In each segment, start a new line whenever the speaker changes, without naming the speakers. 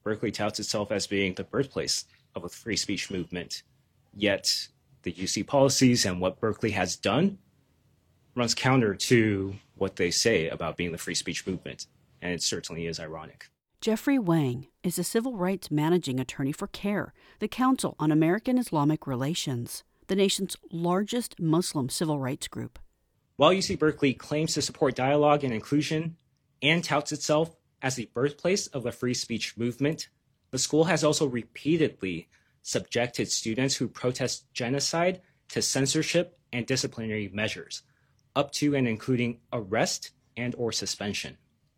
Berkeley touts itself as being the birthplace of a free speech movement, yet the UC policies and what Berkeley has done runs counter to what they say about being the free speech movement, and it certainly is ironic.
Jeffrey Wang is a civil rights managing attorney for CAIR, the Council on American Islamic Relations, the nation's largest Muslim civil rights group.
While UC Berkeley claims to support dialogue and inclusion and touts itself as the birthplace of the free speech movement, the school has also repeatedly subjected students who protest genocide to censorship and disciplinary measures, up to and including arrest and or suspension.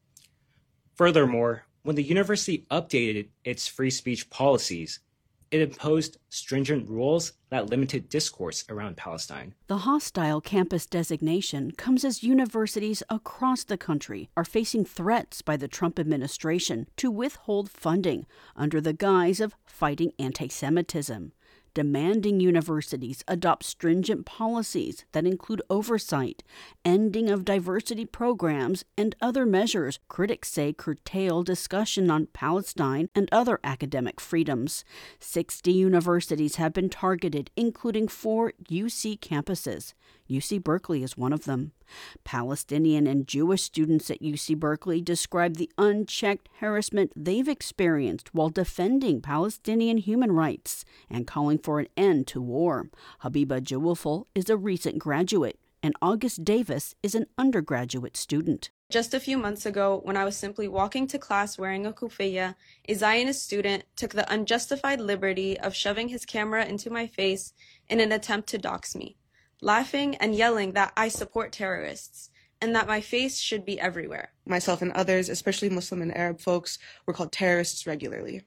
Furthermore, when the university updated its free speech policies, it imposed stringent rules that limited discourse around Palestine.
The hostile campus designation comes as universities across the country are facing threats by the Trump administration to withhold funding under the guise of fighting anti-Semitism, demanding universities adopt stringent policies that include oversight, ending of diversity programs, and other measures critics say curtail discussion on Palestine and other academic freedoms. 60 universities have been targeted, including 4 UC campuses. UC Berkeley is one of them. Palestinian and Jewish students at UC Berkeley describe the unchecked harassment they've experienced while defending Palestinian human rights and calling for an end to war. Habiba Jawufal is a recent graduate, and August Davis is an undergraduate student.
Just a few months ago, when I was simply walking to class wearing a kufiya, a Zionist student took the unjustified liberty of shoving his camera into my face in an attempt to dox me, laughing and yelling that I support terrorists and that my face should be everywhere.
Myself and others, especially Muslim and Arab folks, were called terrorists regularly.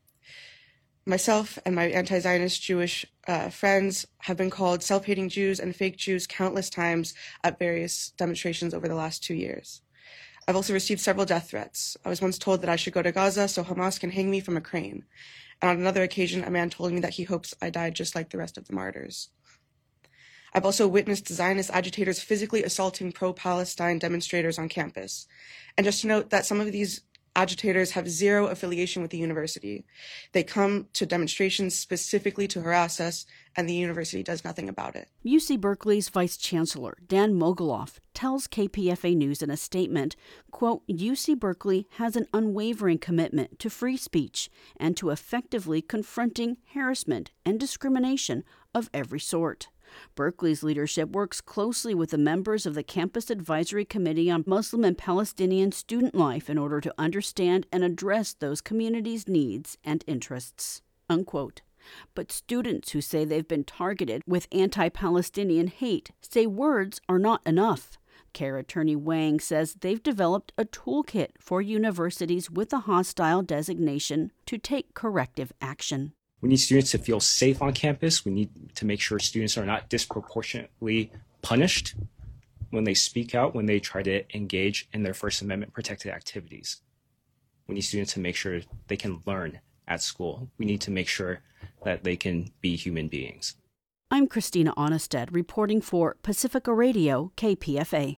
Myself and my anti-Zionist Jewish friends have been called self-hating Jews and fake Jews countless times at various demonstrations over the last 2 years. I've also received several death threats. I was once told that I should go to Gaza so Hamas can hang me from a crane. And on another occasion, a man told me that he hopes I died just like the rest of the martyrs. I've also witnessed Zionist agitators physically assaulting pro-Palestine demonstrators on campus. And just to note that some of these agitators have zero affiliation with the university. They come to demonstrations specifically to harass us, and the university does nothing about it.
UC Berkeley's Vice Chancellor, Dan Mogulof, tells KPFA News in a statement, quote, UC Berkeley has an unwavering commitment to free speech and to effectively confronting harassment and discrimination of every sort. Berkeley's leadership works closely with the members of the Campus Advisory Committee on Muslim and Palestinian Student Life in order to understand and address those communities' needs and interests, unquote. But students who say they've been targeted with anti-Palestinian hate say words are not enough. CAIR attorney Wang says they've developed a toolkit for universities with a hostile designation to take corrective action.
We need students to feel safe on campus. We need to make sure students are not disproportionately punished when they speak out, when they try to engage in their First Amendment protected activities. We need students to make sure they can learn at school. We need to make sure that they can be human beings.
I'm Christina Onnested reporting for Pacifica Radio, KPFA.